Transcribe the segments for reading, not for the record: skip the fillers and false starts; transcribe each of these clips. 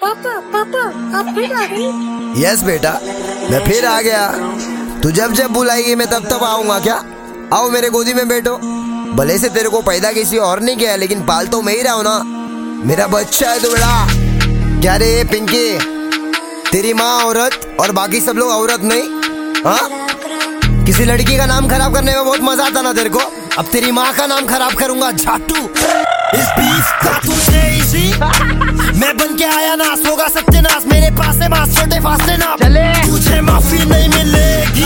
पापा पापा आप फिर आ गए? यस बेटा, मैं फिर आ गया। तू जब जब बुलाएगी मैं तब तब आऊंगा। क्या आओ मेरे गोदी में बैठो। भले से तेरे को पैदा किसी और ने किया, लेकिन पाल तो मैं ही रहा हूं ना। मेरा बच्चा है तो बेटा। क्या रे पिंकी, तेरी माँ औरत और बाकी सब लोग औरत नहीं? हाँ, किसी लड़की का नाम खराब करने में बहुत मजा आता ना तेरे को। अब तेरी माँ का नाम खराब करूंगा झाटू। इस बीफ का तुझे इसी मैं बन के आया नास, होगा सत्यानाश। मेरे पास है मास, छोटे फासले ना चले, तुझे माफी नहीं मिलेगी।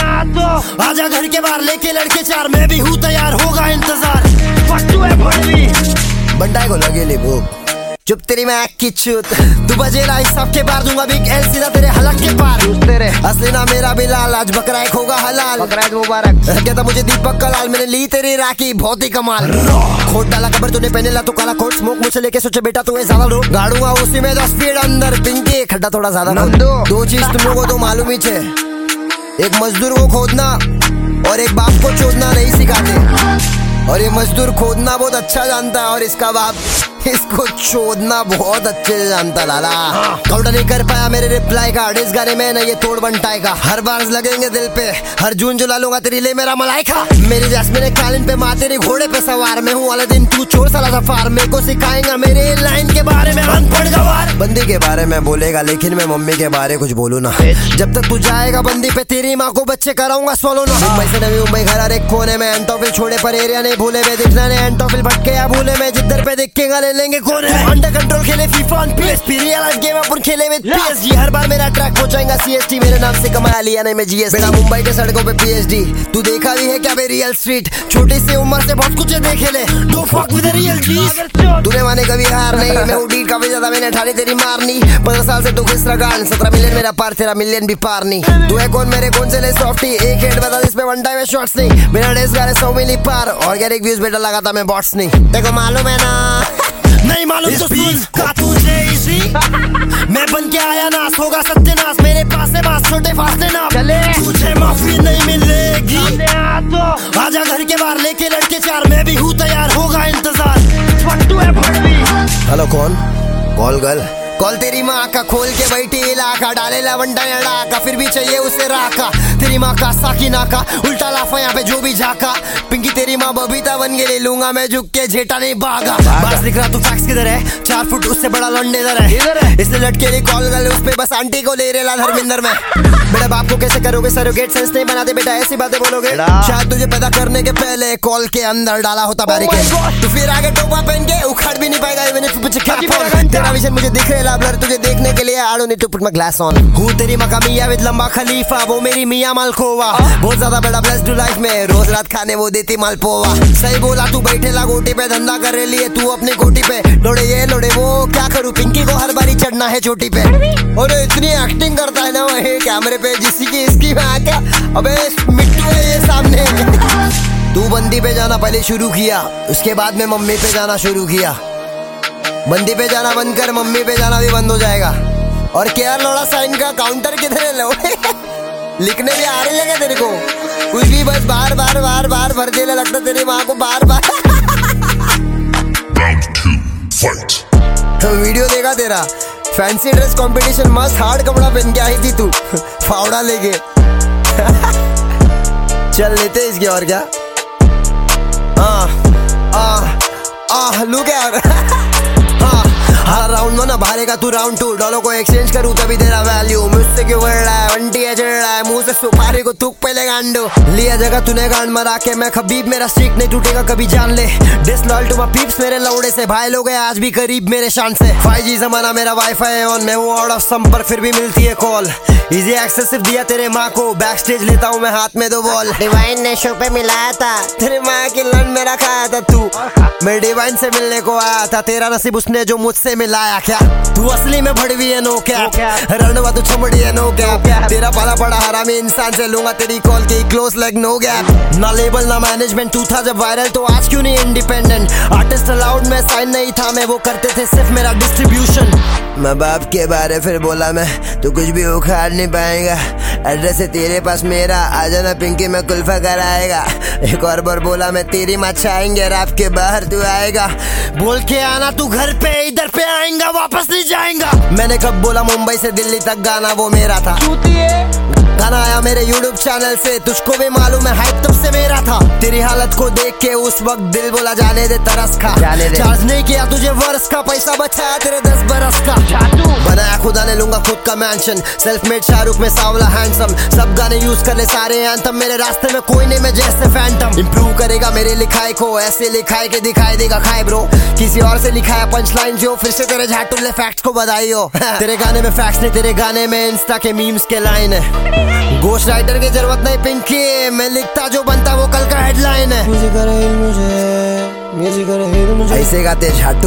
तो आजा घर के बाहर लेके लड़के चार, मैं भी हूँ तैयार, होगा इंतजार। फट्टू है भड़वी बंटाई को लगे ले भूख। चुप तेरी मैं की चूत, तू बजेला इस सबके बार दूंगा बिग एल सीधा तेरे हलक के पार। तेरे असली ना मेरा बिलाल, आज बकरा एक होगा हलाल। बकरा मुबारक कहता मुझे दीपक कलाल, मैंने ली तेरी राखी बहुत ही कमाल। खोट डाला कबर तूने पहने ला तो काला कोट, स्मोक मुझे लेके सोचे बेटा तू ज्यादा लो गाड़ूंगा उसी में 10 स्पीड अंदर। पिंकी खड्डा थोड़ा ज्यादा दो चीज तुम लोगों को तो मालूम ही है, एक मजदूर को खोदना और एक बाप को चोदना नहीं सिखाते। और ये मजदूर खोदना बहुत अच्छा जानता है और इसका बाप इसको चोदना बहुत अच्छे से जानता। लाला काउंटर नहीं कर पाया मेरे रिप्लाई का, इस गाने में ना ये तोड़ बनटाएगा। हर बार लगेंगे दिल पे, हर जून जुला लूंगा तेरी ले मेरा मलाइका। मेरी जैस्मिन कालिन पे माँ तेरी घोड़े पे सवार, मैं हूँ वाले दिन तू चोर साला सफार। मेरे को सिखाएंगा मेरे लाइन के बारे में अनपढ़ गवार। बंदी के बारे में बोलेगा लेकिन मैं मम्मी के बारे कुछ बोलू ना। जब तक तू जाएगा बंदी पे तेरी माँ को बच्चे कराऊंगा सोलो ना। मुंबई से नवी मुंबई घर एक कोने में, एंटोफिल छोड़े पर एरिया नहीं भूले में, दिखना नहीं एंटोफिल भटके या भूले में, जिधर पे दिखेगा ले लेंगे कोने में। अंडर कंट्रोल खेले FIFA on PSP, real game अपन खेले विद पीएसजी। हर बार मेरा ट्रैक पहुंचाएगा सीएसटी, मेरे नाम से कमाया लिया नहीं मैं जीएसटी। बेटा मुंबई के सड़कों पे पीएचडी, तू देखा भी है क्या बे रियल स्ट्रीट? छोटी सी उम्र से बहुत कुछ देखे ले, don't fuck with the real G's. तूने माने कभी हार नहीं, मैं उड़ी काफी ज्यादा मैंने ठानी तेरी मारनी। 15 साल से तू किस रगान, 17 मिलियन मेरा पार, तेरा मिलियन भी पार नहीं। तू है कौन मेरे कौन से ले सॉफ्टी, एक हेड बता जिसमें वन टाइम में शॉट्स नहीं। मेरा डेस गाने 100 मिली पार, ऑर्गेनिक व्यूज बेटा लगाता मैं बॉट्स नहीं। देखो मालूम है ना नहीं मालूम तो सुन का तुझे इसी मैं बन के आया नास, होगा सत्यानाश। मेरे पास है मास, छोटे फासले ना चले, तुझे माफी नहीं मिलेगी। तो आजा घर के बाहर लेके लड़के चार, मैं भी हूँ तैयार, होगा इंतजार। फट्टू है भड़वी। हेलो कौन? कॉल गर्ल कॉल तेरी माँ का, खोल के बैठी इलाका, डाले लवंडा डाका, फिर भी चाहिए उसे राका। तेरी माँ का साकी नाका, उल्टा लाफा यहाँ पे जो भी झाका। पिंकी तेरी माँ बबीता बन के ले लूंगा मैं, झुक के झेटा नहीं भागा। बस दिख रहा तू फैक्स किधर है, 4 फुट उससे बड़ा लंडे इधर है। इसलिए लटके लिए कॉल गर्ल उस पे बस आंटी को ले रेला धर्मिंदर में। बेटा बाप को कैसे करोगे सरोगेट, सेंस नहीं बनाते बेटा ऐसी बातें बोलोगे। शायद तुझे पैदा करने के पहले कॉल के अंदर डाला होता बैरिकेड। तू फिर आगे टोपा पहन के उखाड़ भी नहीं पाएगा इवन इफ मुझे क्या फोन। तेरा विजन मुझे दिख रहा है ब्लर, तुझे देखने के लिए I don't need to put my glass on। हूँ तेरी मका मियाँ विद लंबा खलीफा, वो मेरी मियाँ मालखोवा। बहुत ज्यादा बड़ा ब्लेस्ड लाइफ में, रोज रात खाने वो देती मालपोवा। सही बोला तू बैठेला गोटी पे, धंधा कर रही है तू अपनी गोटी पे। लोड़े ये लोड़े वो क्या करूँ, पिंकी को हर बारी चढ़ना है चोटी पे। और इतनी एक्टिंग करता है ना वही कैमरे पे जिसकी की इसकी में आके। अबे मिट्टू है ये सामने। तू बंदी पे जाना पहले शुरू किया, उसके बाद में मम्मी पे जाना शुरू किया। बंदी पे जाना बंद कर, मम्मी पे जाना भी बंद हो जाएगा। और केयर लोड़ा साइन का काउंटर किधर है लो लिखने भी आ रही है क्या तेरे को? कुछ भी बस बार बार बार बार भर देने लगता तेरी माँ को बार बार। वीडियो देखा तेरा फैंसी ड्रेस कंपटीशन, मस्त हार्ड कपड़ा पहन के आई थी तू फावड़ा लेके। चल लेते इसके और क्या। लुक यार हर राउंड में ना भारेगा तू राउंड 2, डॉलर को एक्सचेंज करूँ तभी तेरा वैल्यू। मुझसे क्यों बढ़ रहा है, वंटी है चढ़ रहा है, मुंह से सुपारी को थूक पहले गांडो। लिया जगह तूने गांड मरा के, मैं खबीब मेरा स्ट्रीक नहीं टूटेगा कभी जान ले। डिसलॉयल टू माय पीप्स मेरे लौड़े से, भाई लोग हैं आज भी करीब मेरे शान से। 5G जमाना मेरा वाईफाई है ऑन, मैं हूँ आउट ऑफ संपर्क फिर भी मिलती है कॉल। इजी एक्सेस सिर्फ दिया तेरे माँ को, बैक स्टेज लेता हूँ मैं हाथ में 2 बॉल। डिवाइन ने शो पे मिलाया था, तेरे माँ की लन मेरा खाया था तू। मैं डिवाइन से मिलने को आया था, तेरा नसीब उसने जो मुझसे मिलाया। क्या तू असली में भड़वी है नो क्या, रणवा तू छमड़ी है नो क्या। तेरा पाला पड़ा हरामी इंसान से लूंगा तेरी कॉल की क्लोज लेग नो गैप। ना लेबल ना मैनेजमेंट, तू था जब वायरल तो आज क्यों नहीं इंडिपेंडेंट। आर्टिस्ट अलाउड में साइन नहीं था मैं, वो करते थे सिर्फ मेरा डिस्ट्रीब्यूशन। माँ बाप के बारे फिर बोला मैं, तू कुछ भी उखाड़ नहीं पाएगा। एड्रेस है तेरे पास मेरा, आ जाना पिंकी में कुल्फा कराएगा। एक और बार बोला मैं तेरी माँ आएंगे, रात के बाहर तू आएगा। बोल के आना तू घर पे, इधर पे आएगा वापस नहीं जाएगा। मैंने कब बोला मुंबई से दिल्ली तक गाना वो मेरा था। गाना आया मेरे YouTube चैनल से, तुझको भी मालूम है हाइप तब से मेरा था। तेरी हालत को देख के उस वक्त दिल बोला जाने दे तरस खा। चार्ज नहीं किया तुझे वर्ष का, पैसा बचाया तेरे 10 बरस का। बनाया खुदा ने, लूंगा खुद का मैंशन, सेल्फ मेड शाहरुख में सावला हैंडसम। सब गाने यूज कर ले सारे एंथम, मेरे रास्ते में कोई नहीं मैं जैसे फैंटम। इंप्रूव करेगा मेरे लिखाई को, ऐसे लिखाई के दिखाई देगा खाए ब्रो। किसी और से लिखाया पंच लाइन जो, फिर से तेरे झाटुल्ले फैक्ट्स को बधाई हो। तेरे गाने में फैक्ट्स नहीं, तेरे गाने में इंस्टा के मीम्स के लाइन है। घोस्ट राइटर की जरूरत नहीं पिंकी, मैं लिखता जो बनता वो कल का हेडलाइन है। ऐसे गाते झाटू,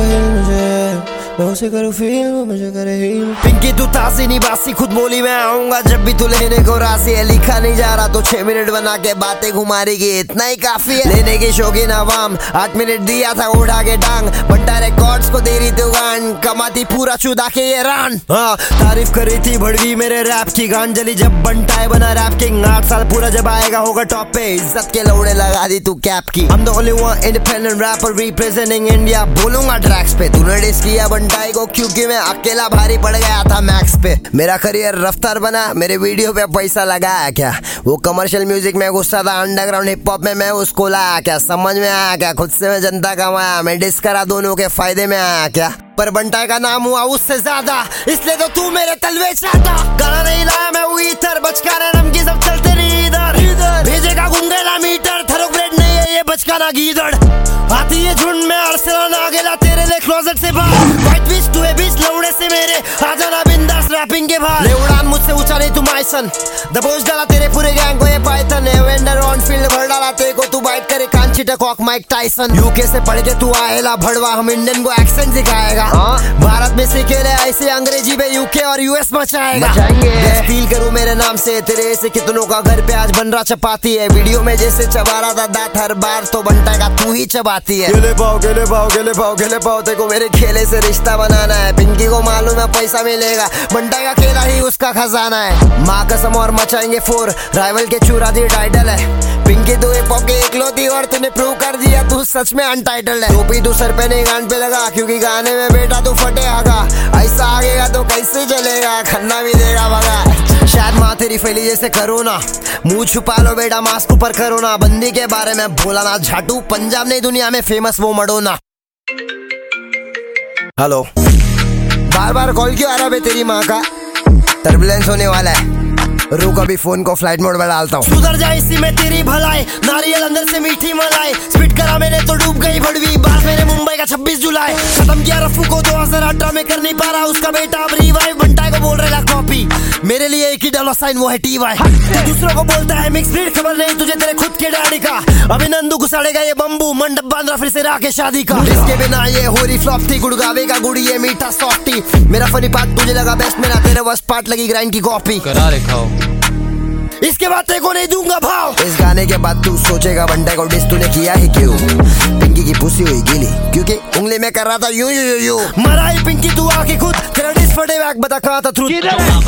पिंकी तू तासी नहीं बासी, खुद बोली मैं आऊंगा जब भी तू लेने को राशि है। लिखा नहीं जा रहा तो 6 मिनट बना के बातें घुमा रही, इतना ही काफी है। लेने की शौकीन आवाम, 8 मिनट दिया था उठा के टांग। बंटा रिकॉर्ड्स को दे रही तू गान, कमाती पूरा चुदा के ये रान। हाँ तारीफ कर रही थी भड़वी मेरे रैप की, गान जली जब बंटा बना रैप किंग। 8 साल पूरा जब आएगा होगा टॉप पे, इज्जत के लौड़े लगा दी तू कैप की। I'm the only one independent rapper representing India, बोलूंगा ट्रैक्स पे। तूने डिस किया बंटाई को क्योंकि मैं अकेला भारी पड़ गया था मैक्स पे। मेरा करियर रफ्तार बना, मेरे वीडियो पे पैसा लगाया क्या? वो कमर्शियल म्यूजिक में गुस्सा था, अंडरग्राउंड हिप हॉप में मैं उसको लाया क्या? समझ में आया क्या? खुद से मैं जनता कमाया, मैं डिस करा दोनों के फायदे में आया क्या? पर बंटाई का नाम हुआ उससे ज्यादा, इसलिए तो तू मेरे तलवे चाहता। गाना नहीं लाया मैं वो इधर, बचकाना नमकी सब चलते नहीं इधर। भेजेगा गुंगेला मीटर, थरोग्रेड नहीं है ये बचकाना गीदड़। आती है झुंड में अरसलान आ गेला तेरे लिए क्लोजेट से बाहर। व्हाइट बीच तू है बीच लौड़े से मेरे, आ जाना बिंदास रैपिंग के बाहर। ले उड़ान मुझसे ऊंचा नहीं तू माइसन, दबोच डाला तेरे पूरे गैंग को ये पाइथन। एवेंडर ऑन फील्ड भर डाला तेरे को, तू बाइट करे कान चिटक हॉक माइक टाइसन। यूके से पढ़ के तू आएला भड़वा, हम इंडियन को एक्सेंट सिखाएगा। भारत में सीखे ले ऐसे अंग्रेजी में यूके और यूएस मचाएगा। फील करूँ मेरे नाम से, तेरे से कितनों का घर पे आज बन रहा चपाती है। वीडियो में जैसे चबा रहा था दांत हर बार, तो बंटा का तू ही चबाती है। गेले पाओ गेले पाओ गेले पाओ गेले पाओ, तेरे को मेरे खेले से रिश्ता बनाना है। पिंकी को मालूम है पैसा मिलेगा, बंटा का खेला ही उसका खजाना है। माँ कसम और मचाएंगे फोर, राइवल के चूरा दी टाइटल है। पिंकी तू हिप हॉप की इकलौती और तूने प्रूव कर दिया तू सच में अनटाइटल्ड है। टोपी तू सर पे नहीं गान पे लगा, क्योंकि गाने में बेटा तू फटेगा। ऐसा आगेगा तो कैसे चलेगा, खन्ना भी देगा भगा। शायद माँ तेरी फैली जैसे करोना, मुंह छुपा लो बेटा मास्क ऊपर करो ना। बंदी के बारे में बोला ना झाटू, पंजाब नहीं दुनिया में फेमस वो मडोना। हेलो, बार बार कॉल क्यों आ रहा है तेरी माँ का? टर्बुलेंस होने वाला है, रुक अभी फोन को फ्लाइट मोड में डालता हूँ। सुधर जाए इसी में तेरी भलाई, नारियल अंदर से मीठी मलाई। स्पीड करा मैंने तो डूब गई भड़वी, बात मेरे मुंबई का 26 जुलाई। खत्म किया रफू को 2018 में, कर नहीं पा रहा उसका बेटा अब रिवाइव। बंटाई को बोल रहा कॉपी, मेरे लिए एक ही डॉलर साइन वो है TY। तो दूसरों को बोलता है मिक्स ब्रीड, खबर नहीं तुझे तेरे खुद के डैडी का। अभी नंदू घुसाड़ेगा ये बम्बू, मंडप बांध रहा फिर से राके शादी का। इसके बिना ये हो रही फ्लॉप थी, गुड़गावे का गुड़ी ये मीठा सॉफ्टी। मेरा फनी पार्ट तुझे लगा बेस्ट, मेरा तेरे वर्स्ट पार्ट लगी ग्राइंड की कॉपी। करा रखाओ इसके बाद तेरे को नहीं दूंगा भाव। इस गाने के बाद तू सोचेगा बंटे को डिस तूने किया ही क्यों? पिंकी की पुसी हुई गीली, क्योंकि उंगली में कर रहा था यू यू यू। मरा ही पिंकी तू आके खुद, तेरा डिस फटे बैग बता कहाँ था ट्रूथ।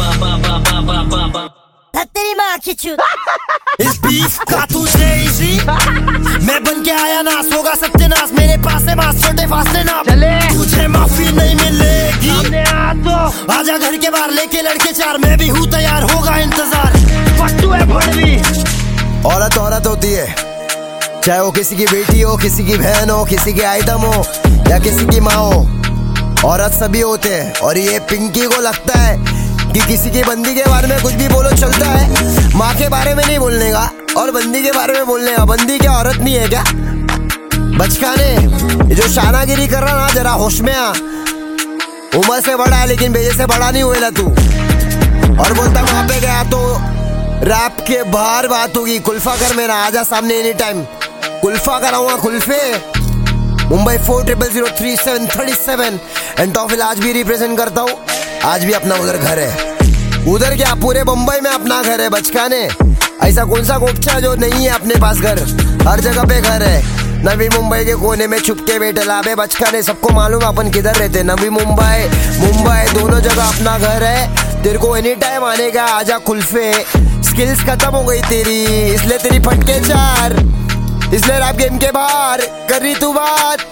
तेरी माँ की चूत। इस बीफ का तुझे इसी मैं बन के आया नास, होगा सत्यानाश। मेरे पास है मास, छोटे फासले ना तुझे माफी नहीं मिलेगी। आजा घर के बाहर लेके लड़के 4, मैं भी हूँ तैयार, होगा इंतजार। फट्टू है भड़वी। औरत औरत होती है, चाहे वो किसी की बेटी हो, किसी की बहन हो, किसी की आइटम हो या किसी की माँ हो। औरत सभी होते हैं, और ये पिंकी को लगता है कि किसी की बंदी के बारे में कुछ भी बोलो चलता है। माँ के बारे में नहीं बोलने का और बंदी के बारे में बोलने का। बंदी क्या औरत नहीं है क्या? बचकाने जो शानागिरी कर रहा ना, जरा होश में आ। उम्र से बड़ा है लेकिन बेजे से बड़ा नहीं हुएला तू। और बोलता वहां पे गया तो रैप के बाहर बात होगी। कुल्फा कर मेरा, आजा सामने एनी टाइम। कुल्फा कराऊंगा कुल्फे। मुंबई 40033737 एंड टॉफिल आज भी रिप्रेजेंट करता हूँ। आज भी अपना उधर घर है। उधर क्या, पूरे मुंबई में अपना घर है बचकाने। ऐसा कौन सा गोपचा जो नहीं है अपने पास घर? हर जगह पे घर है। नवी मुंबई के कोने में छुप के बैठे लाभे बचकाने, सबको मालूम अपन किधर रहते। नवी मुंबई दोनों जगह अपना घर है। तेरे को एनी टाइम आने का, आजा कुल्फे। स्किल्स खत्म हो गई तेरी, इसलिए तेरी फटके चार, इसलिए रैप गेम के बाहर कर रही तू बात।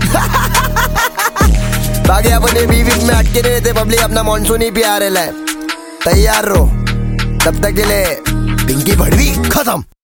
बाकी अपने बीवी में अटके नहीं रहते, पब्लिक अपना मानसून ही पिया रहा है। तैयार रहो, तब तक के लिए पिंकी भड़वी खत्म।